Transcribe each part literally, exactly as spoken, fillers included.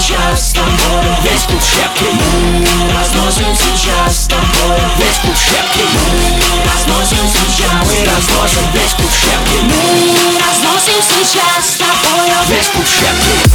сейчас с тобой весь клуб в щепки. Мы разносим сейчас с тобой весь клуб в щепки. Мы разносим сейчас, мы разносим весь клуб в щепки. Мы разносим сейчас с тобой весь клуб в щепки.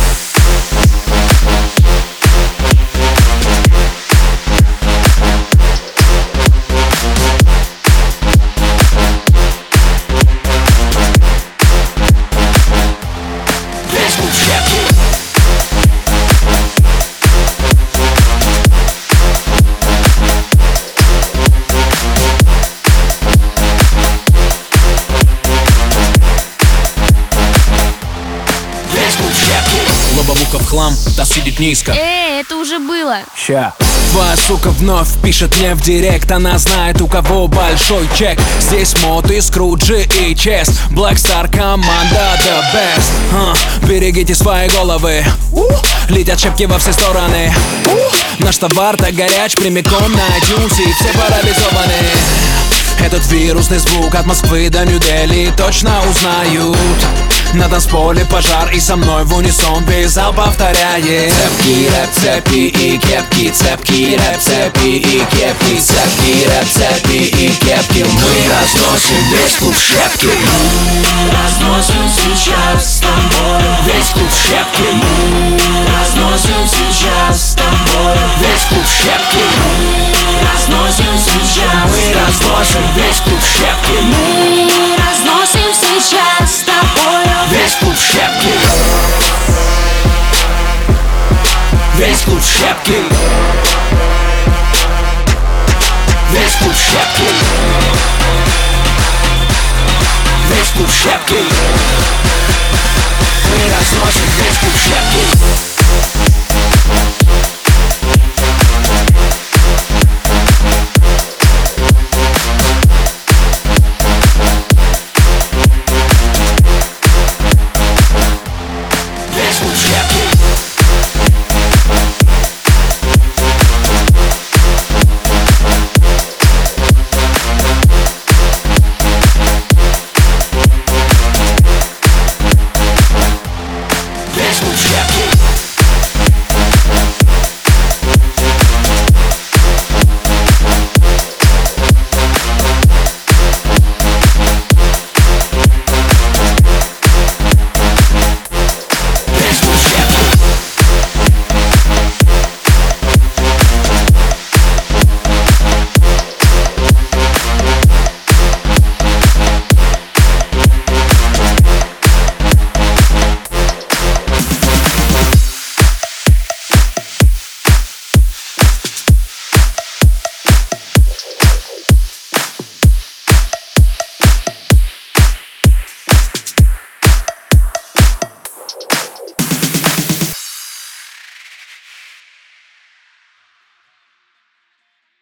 Лобовуха в хлам, та сидит низко. Эй, это уже было. Ща. Твоя сука вновь пишет мне в директ. Она знает, у кого большой чек. Здесь Моты, Скруджи и Чест. Black Star команда the best. uh, Берегите свои головы. uh, Летят шепки во все стороны. uh, Наш товар так горяч, прямиком на iTunes, и все парализованы. Этот вирусный звук от Москвы до Нью-Дели точно узнают. На танцполе пожар, и со мной в унисон весь зал повторяет: цепки, рэп, цепи и кепки, цепки, рэп, цепи и кепки, цепки, рэп, цепи и кепки. Мы разносим весь клуб в щепки. Мы разносим сейчас с тобой весь клуб в щепки. Мы разносим сейчас с тобой весь клуб в щепки. Мы разносим сейчас, мы разносим весь клуб в щепки. Мы разносим сейчас с тобой весь клуб в щепки. Весь клуб в щепки. Весь клуб в щепки. Весь клуб в щепки. Мы разносим весь клуб в щепки. Весь клуб в щепки.